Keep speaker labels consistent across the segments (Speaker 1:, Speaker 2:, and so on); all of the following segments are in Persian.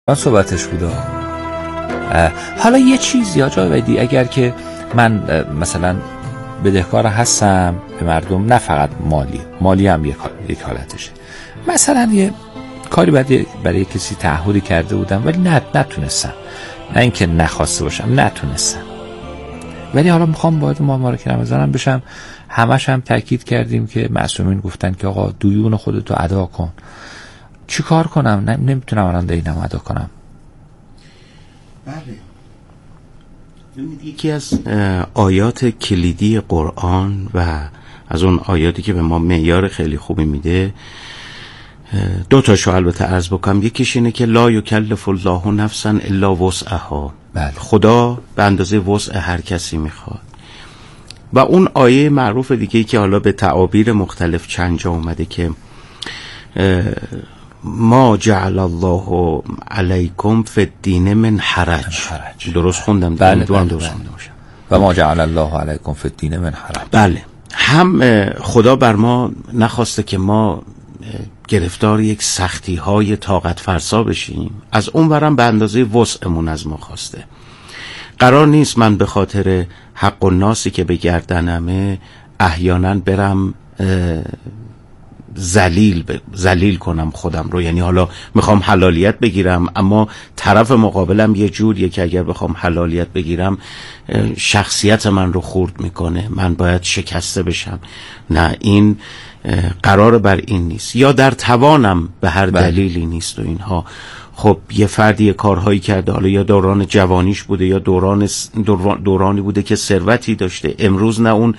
Speaker 1: صحبتش بوده. حالا یه چیزی یا جاویدی، اگر که من مثلا بدهکار هستم به مردم، نه فقط مالی هم یک حالتشه، مثلا یه کاری برای کسی تعهدی کرده بودم ولی نتونستم، نه اینکه نخواسته باشم، نتونستم، ولی حالا میخوام باید مبارک رمضانم بشم. همش هم تاکید کردیم که معصومین گفتن که آقا دیون خودتو ادا کن. چی کار کنم؟ نمیتونم الان دینم ادا کنم.
Speaker 2: بله، یکی از آیات کلیدی قرآن و از اون آیاتی که به ما معیار خیلی خوبی میده، دو تاشو البته عرض بکنم. یکیش اینه که لا یکلف الله نفسا الا وسعها.
Speaker 1: بله.
Speaker 2: خدا به اندازه وسع هر کسی میخواد. و اون آیه معروف دیگه که حالا به تعابیر مختلف چند جا اومده که ما جعل الله علیکم فی الدین من حرج. درست خوندم؟
Speaker 1: بله،
Speaker 2: درست
Speaker 1: بله.
Speaker 2: خوندم باشم.
Speaker 1: و ما جعل الله علیکم فی الدین من حرج.
Speaker 2: بله، هم خدا بر ما نخواسته که ما گرفتار یک سختی های طاقت فرسا بشیم، از اون ورم به اندازه وسعمون از ما خواسته. قرار نیست من به خاطر حق الناسی که به گردنمه احیانا برم ذلیل کنم خودم رو. یعنی حالا میخوام حلالیت بگیرم اما طرف مقابلم یه جوریه که اگر بخوام حلالیت بگیرم شخصیت من رو خورد میکنه، من باید شکسته بشم. نه، این قرار بر این نیست، یا در توانم به هر دلیلی نیست و اینها. خب یه فردی کارهایی کرده، حالا یا دوران جوانیش بوده یا دورانی بوده که ثروتی داشته، امروز نه اون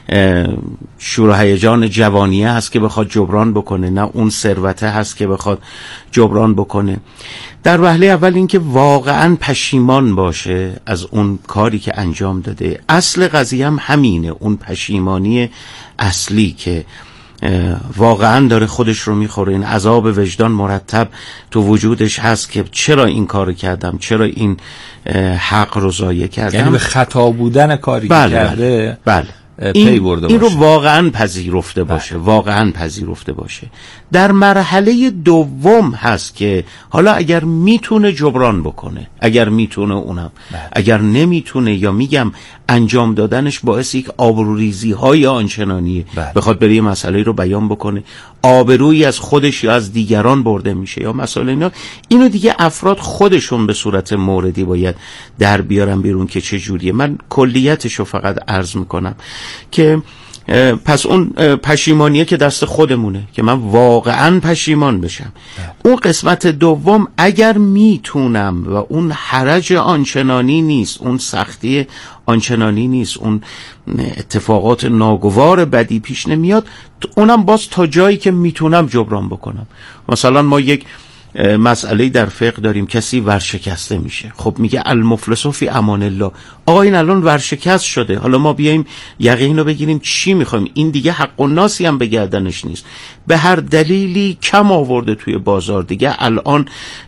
Speaker 2: شور و هیجان جوانیه هست که بخواد جبران بکنه، نه اون ثروته هست که بخواد جبران بکنه. در وهله اول این که واقعا پشیمان باشه از اون کاری که انجام داده. اصل قضیه هم همینه، اون پشیمانی اصلی که واقعا داره خودش رو میخوره. این عذاب وجدان مرتب تو وجودش هست که چرا این کارو کردم، چرا این حق رو ضایع کردم.
Speaker 1: یعنی به خطا بودن کاری که کرده پی برده باشه.
Speaker 2: این رو واقعا پذیرفته باشه. واقعا پذیرفته باشه. در مرحله دوم هست که حالا اگر میتونه جبران بکنه، اگر میتونه اونم، اگر نمیتونه یا میگم انجام دادنش باعث یک آبروریزی های آنچنانیه، بخواد بره یه مسئله رو بیان بکنه، آبرویی از خودش یا از دیگران برده میشه یا مسئله اینا، اینو دیگه افراد خودشون به صورت موردی باید در بیارن بیرون که چه جوریه. من کلیتشو فقط عرض میکنم که پس اون پشیمانیه که دست خودمونه که من واقعا پشیمان بشم. اون قسمت دوم اگر میتونم و اون حرج آنچنانی نیست، اون سختی آنچنانی نیست، اون اتفاقات ناگوار بدی پیش نمیاد، اونم باز تا جایی که میتونم جبران بکنم. مثلا ما یک مسئله در فقه داریم، کسی ورشکسته میشه، خب میگه المفلس فی امان الله. آقا این الان ورشکست شده، حالا ما بیایم یقین رو بگیریم چی میخوایم؟ این دیگه حق الناسی هم به گردنش نیست، به هر دلیلی کم آورده توی بازار دیگه. الان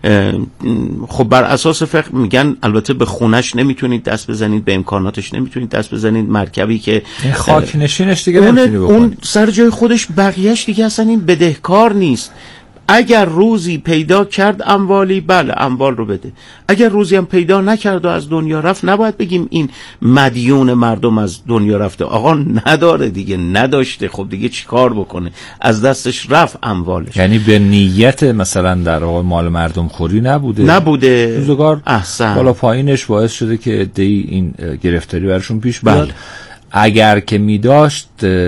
Speaker 2: خب بر اساس فقه میگن البته به خونش نمیتونید دست بزنید، به امکاناتش نمیتونید دست بزنید، مرکبی که
Speaker 1: خاک نشینش دیگه نمیتونی بکنید،
Speaker 2: اون سر جای خودش، بقیهش دیگه اصلا این بدهکار نیست. اگر روزی پیدا کرد اموالی، بله اموال رو بده. اگر روزی هم پیدا نکرد و از دنیا رفت، نباید بگیم این مدیون مردم از دنیا رفته. آقا نداره دیگه، نداشته، خب دیگه چی کار بکنه؟ از دستش رفت اموالش.
Speaker 1: یعنی به نیت مثلا در واقع مال مردم خوری نبوده. روزگار
Speaker 2: احسن
Speaker 1: بالا پایینش باعث شده که عده‌ای این گرفتاری برشون پیش بیاد. اگر که می داشت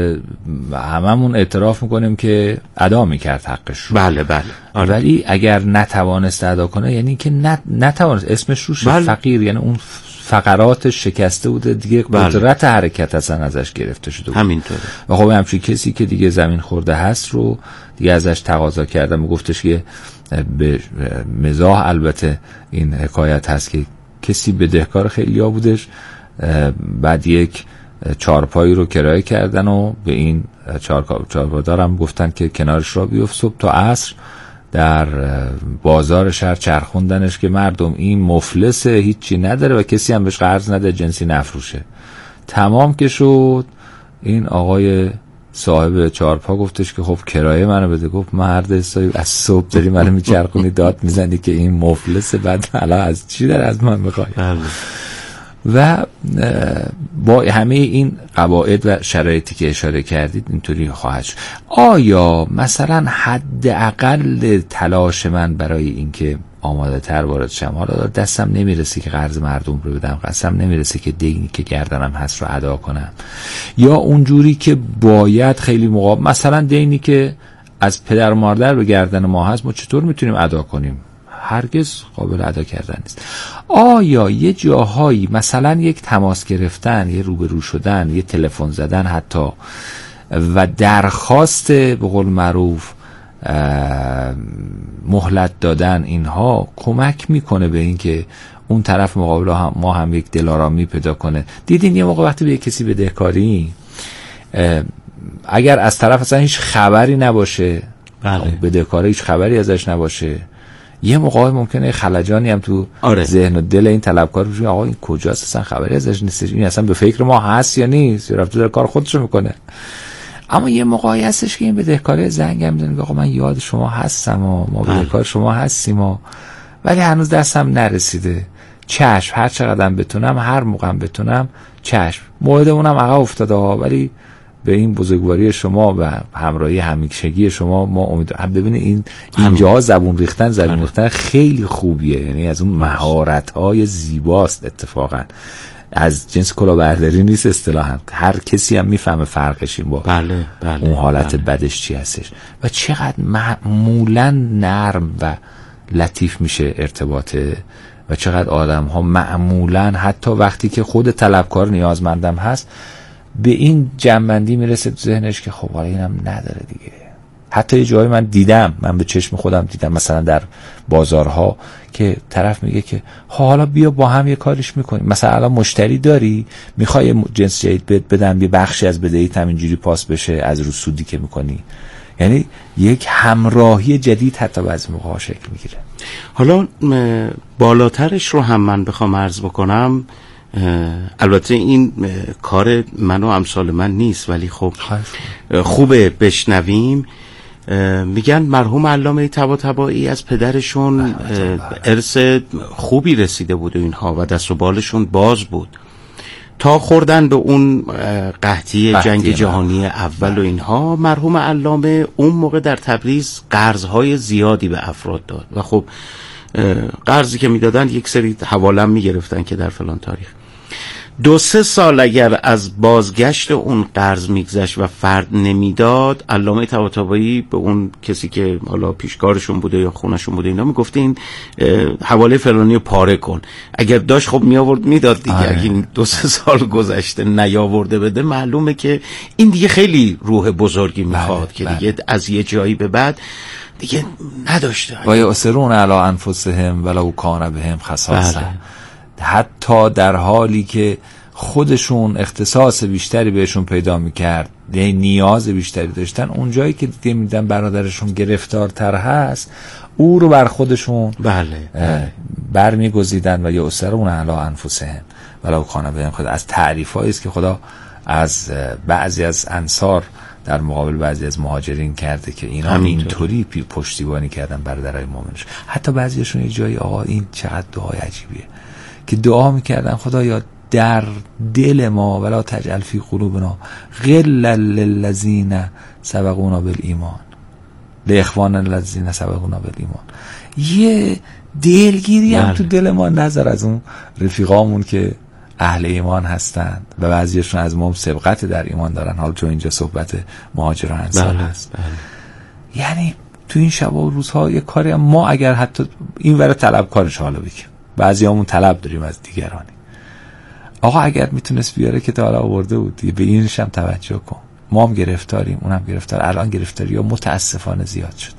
Speaker 1: هممون اعتراف میکنیم که ادا میکرد حقش رو.
Speaker 2: بله.
Speaker 1: ولی اگر نتوانست ادا کنه، یعنی که نتوانست، اسمش روش فقیر، یعنی اون فقراتش شکسته بوده دیگه، قدرت حرکت اصلا ازش گرفته شده بود.
Speaker 2: همینطوره.
Speaker 1: و خب همچین کسی که دیگه زمین خورده هست رو دیگه ازش تقاضا کردم و گفتش که به مزاح البته این حکایت هست که کسی بدهکار خیلیا بودش، بعد یک چارپایی رو کرایه کردن و به این چارپادارم گفتن که کنارش را بیفت، صبح تا عصر در بازار شهر چرخوندنش که مردم این مفلسه، هیچی نداره و کسی هم بهش قرض نده، جنسی نفروشه. تمام که شد، این آقای صاحب چهارپا گفتش که خب کرایه منو بده. گفت مرد حسابی از صبح داری منو میچرخونی داد میزنی که این مفلسه، بعد حالا از چی در از من میخوای؟ و با همه این قواعد و شرایطی که اشاره کردید اینطوری خواهد شد. آیا مثلا حداقل تلاش من برای اینکه آماده تر وارد شم، حالا دستم نمیرسه که قرض مردم رو بدم، دستم نمیرسه که دینی که گردنم هست رو ادا کنم، یا اونجوری که باید خیلی موقع مثلا دینی که از پدر و مادر به گردن ما هست ما چطور میتونیم ادا کنیم؟ هرگز قابل ادا کردن نیست. آیا یه جاهایی مثلا یک تماس گرفتن، یه روبرو شدن، یه تلفن زدن حتی و درخواست به قول معروف مهلت دادن، اینها کمک میکنه به این که اون طرف مقابل ما هم یک دلارامی پیدا کنه؟ دیدین یه موقع وقتی به کسی بدهکاری اگر از طرف اصلا هیچ خبری نباشه، بدهکاره هیچ خبری ازش نباشه، یه موقع ممکنه خلجانی هم تو ذهن و دل این طلبکار بشه، آقا این کجاست، اصلا خبری ازش نیست، این اصلا به فکر ما هست یا نیست، یا رفته داره کار خودشو میکنه. اما یه موقعی هستش که این بدهکاری زنگ هم میزنه، آقا من یاد شما هستم و ما بدهکار شما هستیم ولی هنوز دستم نرسیده. چشم، هر چقدر بتونم، هر موقع بتونم، چشم. موعدمونم عقب افتاده ولی به این بزرگواری شما و همراهی همیشگی شما ما امیدوارم. ببینید اینجا زبون ریختن خیلی خوبیه، یعنی از اون مهارت‌های زیباست، اتفاقا از جنس کلاهبرداری نیست اصطلاحاً، هر کسی هم میفهمه فرقش این با اون حالت بدش چی هستش و چقدر معمولاً نرم و لطیف میشه ارتباطه و چقدر آدم ها معمولاً حتی وقتی که خود طلبکار نیازمندم هست به این جنبندی میرسه تو ذهنش که خب حالا اینم نداره دیگه. حتی یه جایی من دیدم، من به چشم خودم دیدم مثلا در بازارها که طرف میگه که حالا بیا با هم یه کاریش میکنیم، مثلا الان مشتری داری میخوای جنس جدید بدم، یه بخشی از بدهیت همینجوری پاس بشه از رو سودی که میکنی. یعنی یک همراهی جدید حتی بعضی موقع‌ها شکل میگیره.
Speaker 2: حالا بالاترش رو هم من بخوام عرض بکنم، البته این کار من و امثال من نیست ولی خب خوبه بشنویم. میگن مرحوم علامه طباطبایی از پدرشون ارث خوبی رسیده بود و اینها و دست و بالشون باز بود تا خوردن به اون قحطی جنگ جهانی اول و اینها. مرحوم علامه اون موقع در تبریز قرضهای زیادی به افراد داد و خب قرضی که میدادن یک سری حواله میگرفتن که در فلان تاریخ 2-3 سال اگر از بازگشت اون قرض میگذشت و فرد نمیداد، علامه طباطبایی به اون کسی که حالا پیشکارشون بوده یا خونشون بوده اینا میگفته این حواله فلانی رو پاره کن. اگر داشت خب میآورد میداد دیگه. اگه این 2-3 سال گذشته نیاورده بده معلومه که این دیگه خیلی روح بزرگی میخواد که دیگه از یه جایی به بعد دیگه نداشته.
Speaker 1: و یؤثرون علی انفسهم ولو کان بهم خصاصه. حتی در حالی که خودشون اختصاص بیشتری بهشون پیدا میکرد، نیاز بیشتری داشتن، اونجایی که دیگه میدن برادرشون گرفتارتر هست او رو بر خودشون برمیگزیدن و یؤثرون علی انفسهم ولو کان بهم خصاصه. از تعریفایی است که خدا از بعضی از انصار در مقابل بعضی از مهاجرین کرده که اینا اینطوری پشتیبانی کردن برادرای مؤمنش. حتی بعضیشون یه جایی آقا این چقدر دعای عجیبیه که دعا میکردن خدایا در دل ما ولا تجعل فی قلوبنا غلا للذین سبقونا بالایمان لاخواننا الذین سبقونا بالایمان. یه دلگیری هم تو دل ما نذار از اون رفیقامون که اهل ایمان هستند و بعضیشون از ما سبقت در ایمان دارن. حالا تو اینجا صحبت مهاجران انصار هست. یعنی تو این شب و روزها یه کاری هم ما اگر حتی این ور طلبکارش حالا بگیم، بعضی همون طلب داریم از دیگرانی، آقا اگر میتونست بیاره که تا حالا آورده بود دیگه، به اینش هم توجه کن. ما هم گرفتاریم، اونم گرفتار. الان گرفتاری ها متاسفانه زیاد شد،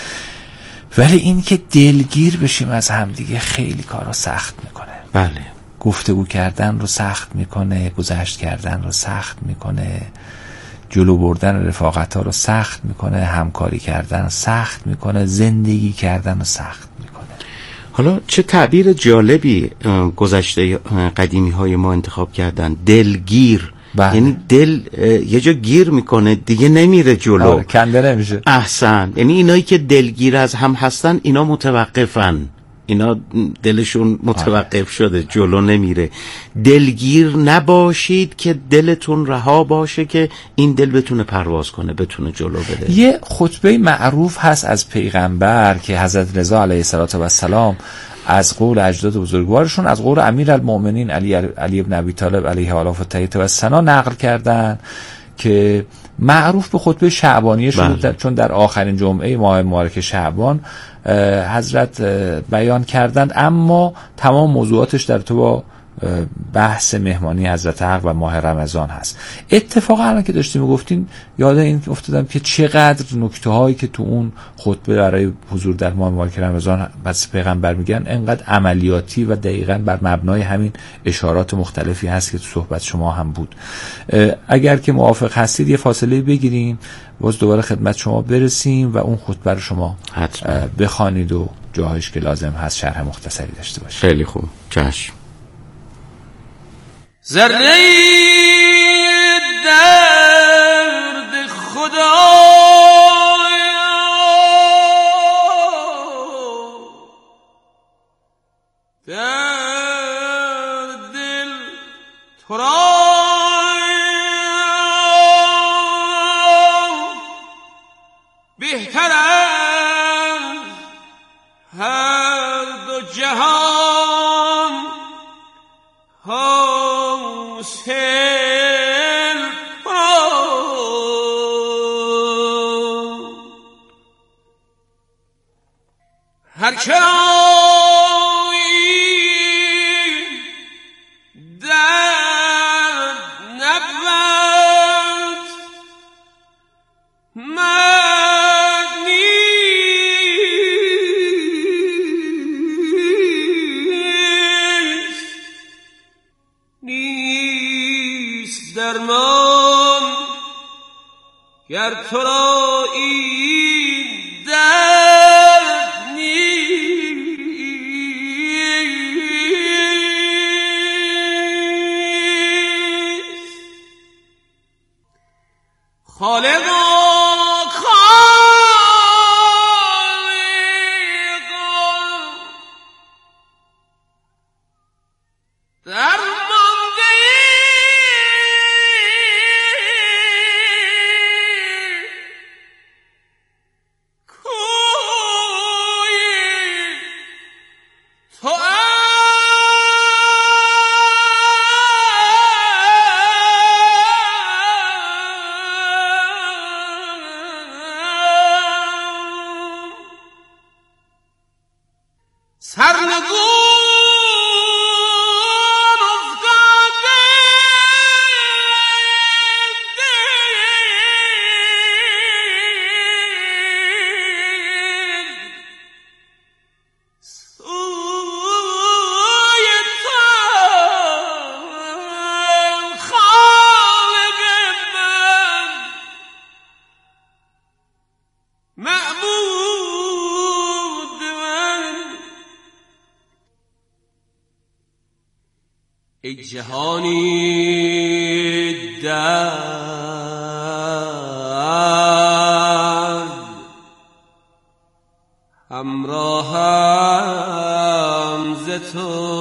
Speaker 1: ولی این که دلگیر بشیم از هم دیگه خیلی کارا سخت میکنه.
Speaker 2: بله،
Speaker 1: گفتگو کردن رو سخت میکنه، گذشت کردن رو سخت میکنه، جلو بردن رفاقت ها رو سخت میکنه، همکاری کردن رو سخت میکنه، زندگی کردن رو سخت میکنه.
Speaker 2: حالا چه تعبیر جالبی گذشته قدیمی های ما انتخاب کردن، دلگیر. یعنی دل یه جا گیر میکنه دیگه نمیره جلو،
Speaker 1: کنده نمیشه.
Speaker 2: احسن. یعنی اینایی که دلگیر از هم هستن اینا متوقفن، اینا دلشون متوقف شده، جلو نمیره. دلگیر نباشید که دلتون رها باشه که این دل بتونه پرواز کنه، بتونه جلو بده.
Speaker 1: یه خطبه معروف هست از پیغمبر که حضرت رضا علیه السلام از قول اجداد بزرگوارشون، از قول امیرالمؤمنین علی ابن ابی طالب علیه آلاف التحیة و الثنا نقل کردن که معروف به خطبه شعبانیه شده، چون در آخرین جمعه ماه مبارک شعبان حضرت بیان کردند، اما تمام موضوعاتش در تو با بحث مهمانی حضرت حق و ماه رمضان هست. اتفاقا الان که داشتیم گفتین یاد این افتادم که چقدر نکته هایی که تو اون خطبه برای حضور در ماه مبارک رمضان بس پیغمبر میگن انقدر عملیاتی و دقیقاً بر مبنای همین اشارات مختلفی هست که تو صحبت شما هم بود. اگر که موافق هستید یه فاصله بگیریم، باز دوباره خدمت شما برسیم و اون خطبه رو شما بخوانید و جاهایش که لازم هست شرح مختصری داشته باشید.
Speaker 2: خیلی خوب، چشم.
Speaker 3: ذره درد خدا در دل تو را بهتر از هر دو جهان حاصل هر کرایی در نبود نیست درمان گر تو را این درد نیست. خالقا ای جهانی درد همراهم ز تو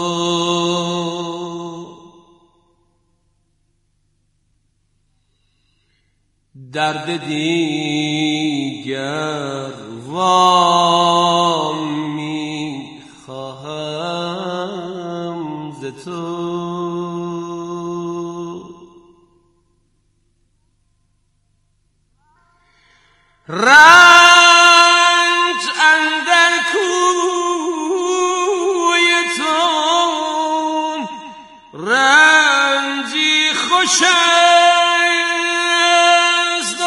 Speaker 3: درد دیگر وام می‌خواهم ز تو رنج اندر کوی تو رنجی خوش است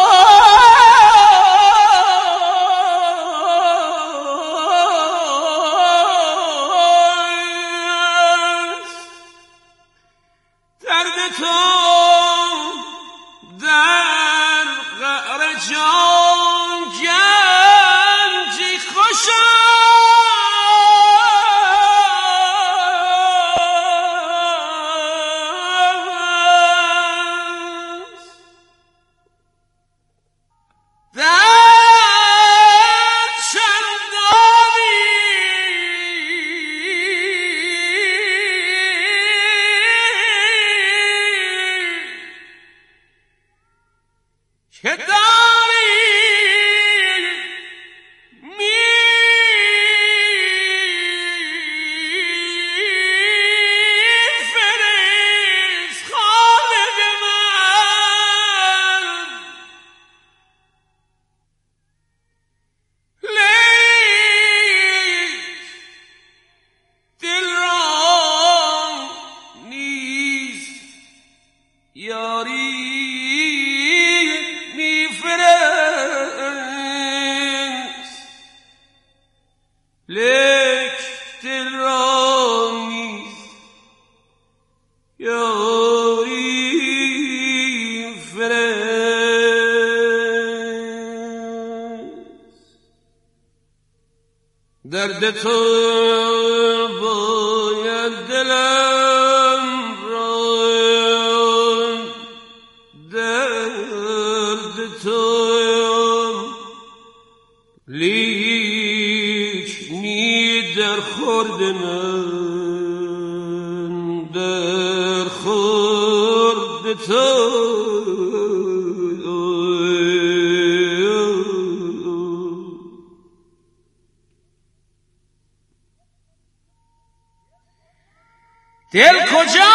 Speaker 3: درد تو در قعر جان گنجی خوش را نیز یاری درد تو باید دلم را درد تو لیک نی در خورد من در خورد تو دل کجا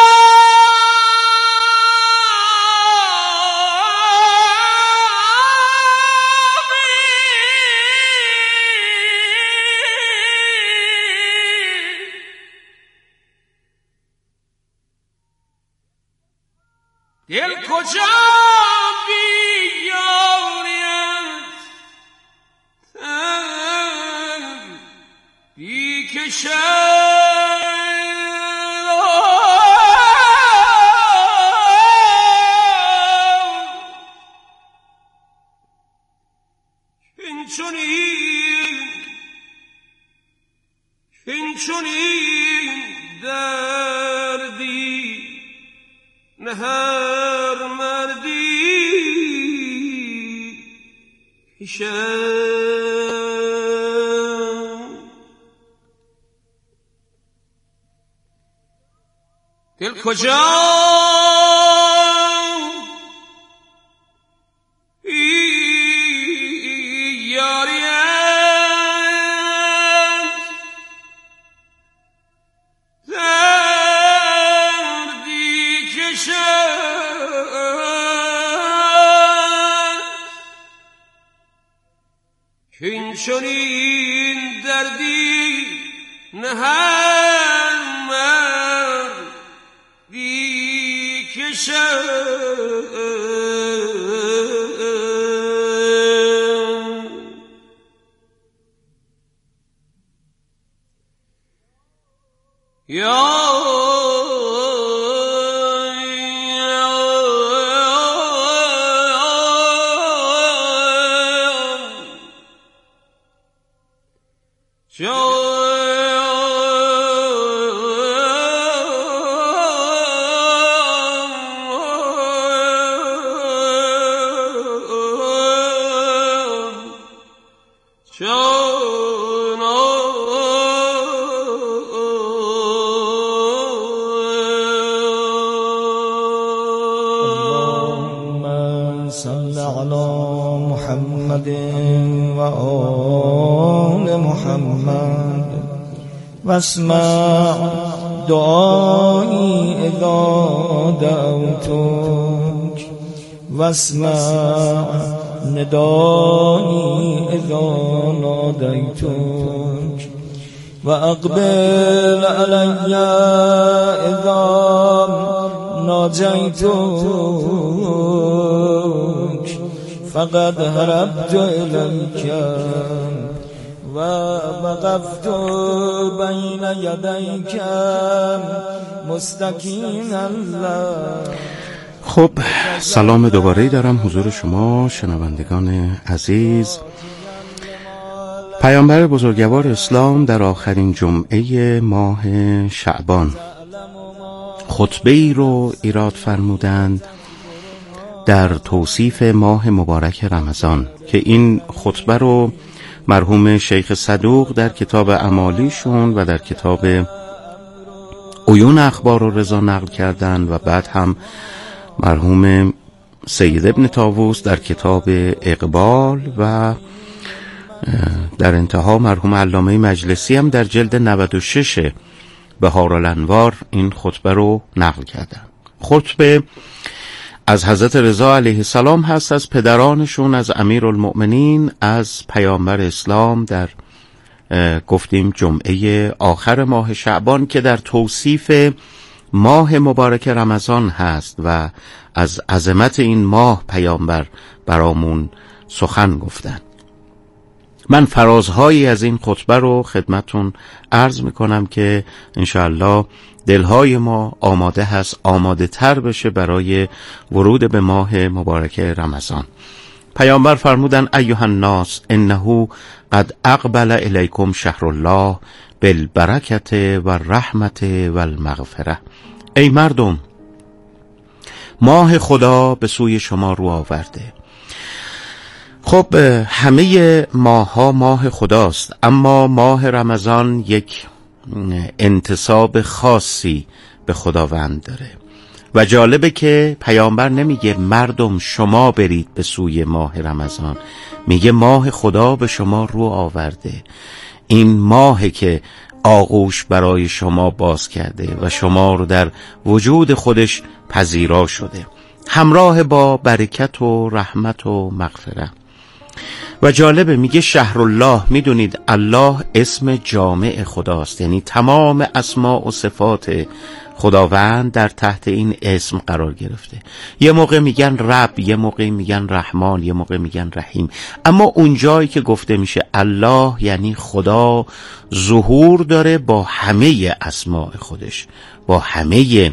Speaker 3: دل کجا بیاریت بی چونین دردی نه هر مردی دل کجا چونین دردی نه هر مردی کشد یا
Speaker 4: واسمع دعایی اذا دعوتك واسمع ندایی اذا نادیتك واقبل علی اذا ناجیتك فقد هربت الیک و وقفت بین یدیک مستکینا لک.
Speaker 2: خب سلام دوباره دارم حضور شما شنوندگان عزیز. پیامبر بزرگوار اسلام در آخرین جمعه ماه شعبان خطبه‌ای رو ایراد فرمودند در توصیف ماه مبارک رمضان که این خطبه رو مرحوم شیخ صدوق در کتاب اعمالیشون و در کتاب عیون اخبار و رضا نقل کردن و بعد هم مرحوم سید ابن طاووس در کتاب اقبال و در انتها مرحوم علامه مجلسی هم در جلد 96 بهارالانوار این خطبه رو نقل کردن. خطبه از حضرت رضا علیه السلام هست، از پدرانشون، از امیرالمؤمنین، از پیامبر اسلام در گفتیم جمعه آخر ماه شعبان که در توصیف ماه مبارک رمضان هست و از عظمت این ماه پیامبر برامون سخن گفتن. من فرازهایی از این خطبه رو خدمتون عرض میکنم که انشاءالله دلهای ما آماده هست، آماده تر بشه برای ورود به ماه مبارک رمضان. پیامبر فرمودن ایها الناس انه قد اقبل الیکم شهر الله بالبرکت و رحمت و المغفره. ای مردم، ماه خدا به سوی شما رو آورده. خب همه ماه ها ماه خداست، اما ماه رمضان یک انتساب خاصی به خداوند داره و جالبه که پیامبر نمیگه مردم شما برید به سوی ماه رمضان، میگه ماه خدا به شما رو آورده. این ماهی که آغوش برای شما باز کرده و شما رو در وجود خودش پذیرا شده، همراه با برکت و رحمت و مغفرت. و جالبه میگه شهر الله. میدونید الله اسم جامع خداست، یعنی تمام اسماء و صفات خداوند در تحت این اسم قرار گرفته. یه موقع میگن رب، یه موقع میگن رحمان، یه موقع میگن رحیم، اما اون جایی که گفته میشه الله یعنی خدا ظهور داره با همه اسماء خودش، با همه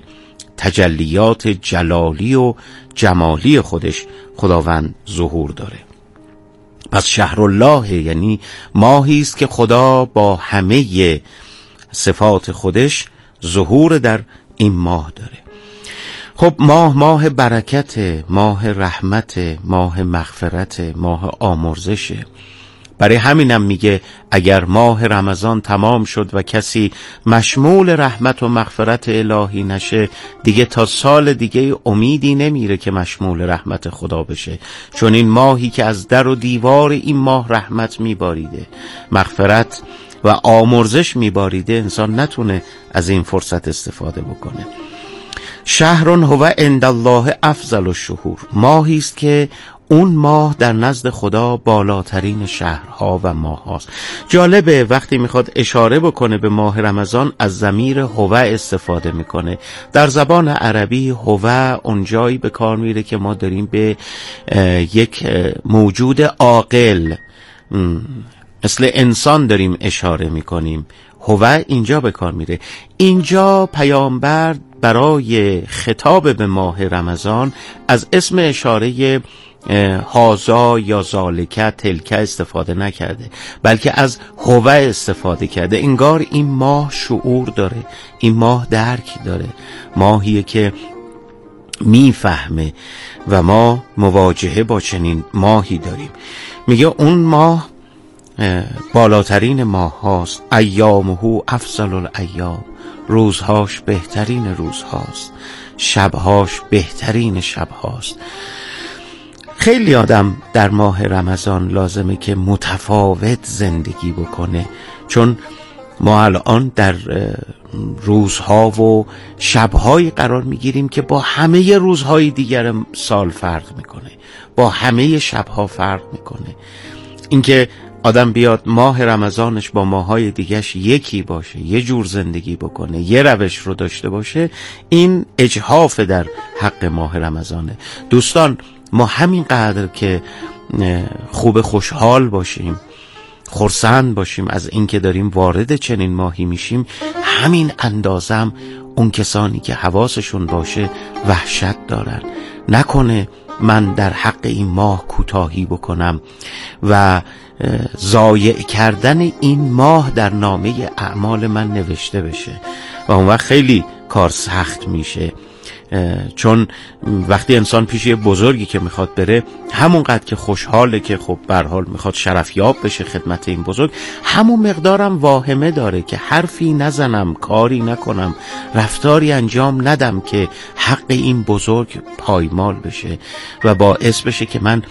Speaker 2: تجلیات جلالی و جمالی خودش خداوند ظهور داره. پس شهر الله یعنی ماهی است که خدا با همه صفات خودش ظهور در این ماه داره. خب ماه برکت، ماه رحمت، ماه مغفرت، ماه آمرزشه. برای همینم میگه اگر ماه رمضان تمام شد و کسی مشمول رحمت و مغفرت الهی نشه، دیگه تا سال دیگه امیدی نمیره که مشمول رحمت خدا بشه، چون این ماهی که از در و دیوار این ماه رحمت میباریده، مغفرت و آمرزش میباریده، انسان نتونه از این فرصت استفاده بکنه. شهر هو عند الله افضل الشهور. ماهی است که اون ماه در نزد خدا بالاترین شهرها و ماه هاست. جالبه وقتی میخواد اشاره بکنه به ماه رمضان از ضمیر هو استفاده میکنه. در زبان عربی هو اونجایی به کار میره که ما داریم به یک موجود عاقل مثل انسان داریم اشاره میکنیم. هو اینجا به کار میره. اینجا پیامبر برای خطاب به ماه رمضان از اسم اشاره هازا یا ذالکه تلکه استفاده نکرده، بلکه از هو استفاده کرده. انگار این ماه شعور داره، این ماه درک داره، ماهیه که میفهمه و ما مواجهه با چنین ماهی داریم. میگه اون ماه بالاترین ماه هاست، ایامه افضل الایام، روزهاش بهترین روزهاست، شبهاش بهترین شبهاست. خیلی آدم در ماه رمضان لازمه که متفاوت زندگی بکنه، چون ما الان در روزها و شبهایی قرار میگیریم که با همه روزهای دیگر سال فرق میکنه، با همه شبها فرق میکنه. اینکه آدم بیاد ماه رمضانش با ماهای دیگرش یکی باشه، یه جور زندگی بکنه، یه روش رو داشته باشه، این اجحاف در حق ماه رمضانه. دوستان، ما همین قدر که خوب خوشحال باشیم، خرسند باشیم از اینکه داریم وارد چنین ماهی میشیم، همین اندازم اون کسانی که حواسشون باشه وحشت دارن. نکنه من در حق این ماه کوتاهی بکنم و ضایع کردن این ماه در نامه اعمال من نوشته بشه و اون وقت خیلی کار سخت میشه. چون وقتی انسان پیش یه بزرگی که میخواد بره، همونقدر که خوشحاله که خب به هر حال میخواد شرفیاب بشه خدمت این بزرگ، همون مقدارم واهمه داره که حرفی نزنم، کاری نکنم، رفتاری انجام ندم که حق این بزرگ پایمال بشه و باعث بشه که من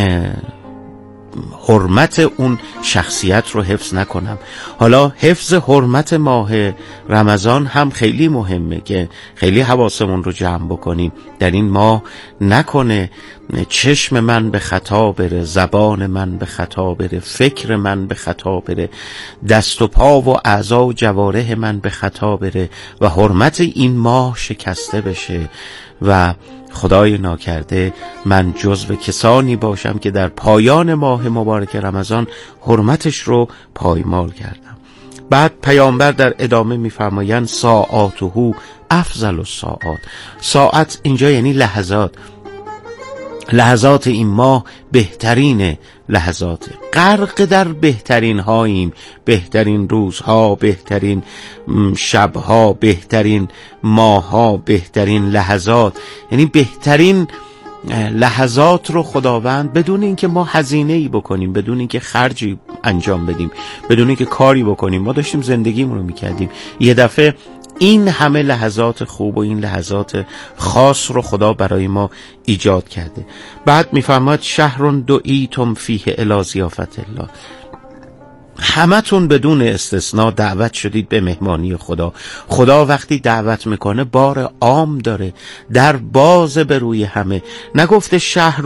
Speaker 2: حرمت اون شخصیت رو حفظ نکنم. حالا حفظ حرمت ماه رمضان هم خیلی مهمه که خیلی حواسمون رو جمع بکنیم. در این ماه نکنه چشم من به خطا بره، زبان من به خطا بره، فکر من به خطا بره، دست و پا و اعضا و جوارح من به خطا بره و حرمت این ماه شکسته بشه و خدای ناکرده من جزو کسانی باشم که در پایان ماه مبارک رمضان حرمتش رو پایمال کردم. بعد پیامبر در ادامه میفرمایند ساعاته افضل الساعات. ساعت اینجا یعنی لحظات. لحظات این ماه بهترین لحظات، غرق در بهترین هاییم، بهترین روزها، بهترین شبها، بهترین ماهها، بهترین لحظات، یعنی بهترین لحظات رو خداوند بدون اینکه ما هزینه‌ای بکنیم، بدون اینکه خرجی انجام بدیم، بدون اینکه کاری بکنیم، ما داشتیم زندگیمون رو میکردیم، یه دفعه این همه لحظات خوب و این لحظات خاص رو خدا برای ما ایجاد کرده. بعد میفرماد شهر دعیتم فیه الی ضیافت الله. همتون بدون استثناء دعوت شدید به مهمانی خدا. خدا وقتی دعوت میکنه بار عام داره، در باز به روی همه. نگفته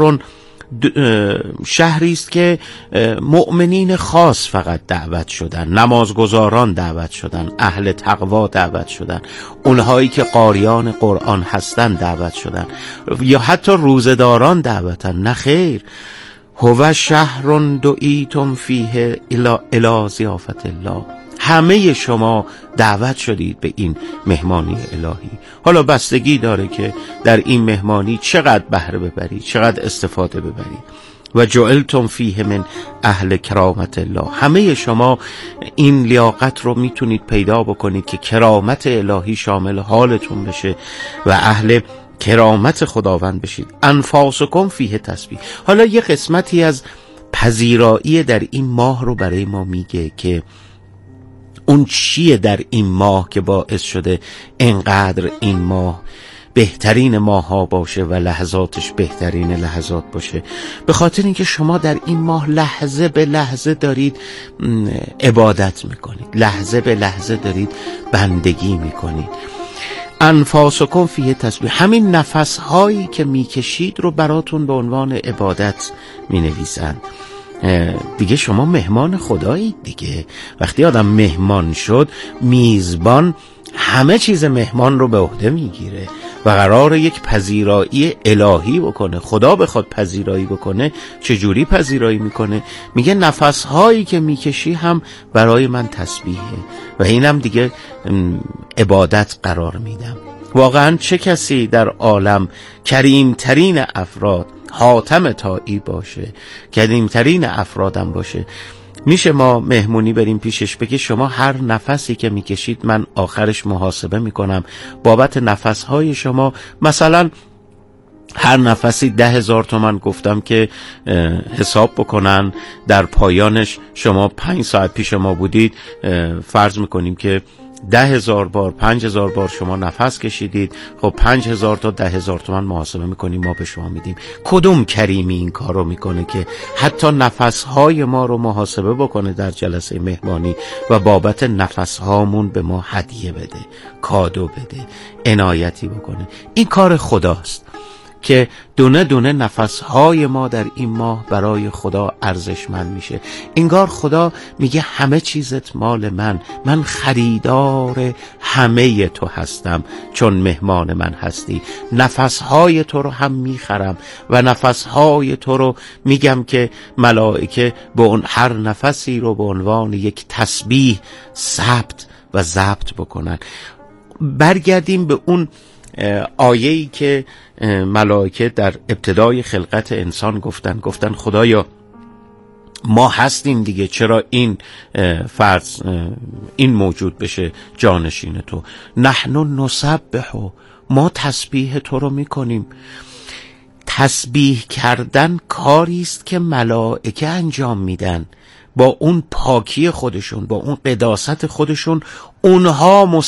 Speaker 2: شهری است که مؤمنین خاص فقط دعوت شدن، نمازگزاران دعوت شدن، اهل تقوا دعوت شدن، اونهایی که قاریان قرآن هستن دعوت شدن، یا حتی روزداران دعوتن. نه خیر، هو شهر دعیتم فیه الی ضیافت الله. همه شما دعوت شدید به این مهمانی الهی. حالا بستگی داره که در این مهمانی چقدر بهره ببرید، چقدر استفاده ببرید. و جعلتم فیه من اهل کرامت الله. همه شما این لیاقت رو میتونید پیدا بکنید که کرامت الهی شامل حالتون بشه و اهل کرامت خداوند بشید. انفاسکم فیه تسبیح. حالا یه قسمتی از پذیرایی در این ماه رو برای ما میگه که اون چیه در این ماه که باعث شده انقدر این ماه بهترین ماه ها باشه و لحظاتش بهترین لحظات باشه. به خاطر اینکه شما در این ماه لحظه به لحظه دارید عبادت میکنید، لحظه به لحظه دارید بندگی میکنید. انفاسکم فیه تسبیح. همین نفس هایی که میکشید رو براتون به عنوان عبادت مینویسند. دیگه شما مهمان خدایید دیگه. وقتی آدم مهمان شد، میزبان همه چیز مهمان رو به عهده میگیره و قراره یک پذیرایی الهی بکنه. خدا بخواد پذیرایی بکنه، چجوری پذیرایی میکنه؟ میگه نفس هایی که میکشی هم برای من تسبیحه و اینم دیگه عبادت قرار میدم. واقعا چه کسی در عالم کریمترین افراد حاتم طایی باشه، کریمترین افرادم باشه، میشه ما مهمونی بریم پیشش بگه شما هر نفسی که میکشید من آخرش محاسبه میکنم بابت نفسهای شما. مثلا هر نفسی 10,000 تومان گفتم که حساب بکنن، در پایانش شما 5 ساعت پیش ما بودید، فرض میکنیم که 10,000 بار 5,000 بار شما نفس کشیدید. خب 5,000 تا 10,000 تومان محاسبه میکنیم، ما به شما میدیم. کدوم کریمی این کار رو میکنه که حتی نفسهای ما رو محاسبه بکنه در جلسه مهمانی و بابت نفسهامون به ما هدیه بده، کادو بده، عنایتی بکنه؟ این کار خداست که دونه دونه نفسهای ما در این ماه برای خدا ارزشمند میشه. انگار خدا میگه همه چیزت مال من خریدار همه تو هستم چون مهمان من هستی. نفسهای تو رو هم میخرم و نفسهای تو رو میگم که ملائکه به اون هر نفسی رو به عنوان یک تسبیح ثبت و ضبط بکنن. برگردیم به اون آیه‌ای که ملائکه در ابتدای خلقت انسان گفتن خدایا ما هستیم دیگه، چرا این فرض این موجود بشه جانشین تو؟ نحن نسبح، ما تسبیح تو رو میکنیم. تسبیح کردن کاری است که ملائکه انجام میدن با اون پاکی خودشون، با اون قداست خودشون. اونها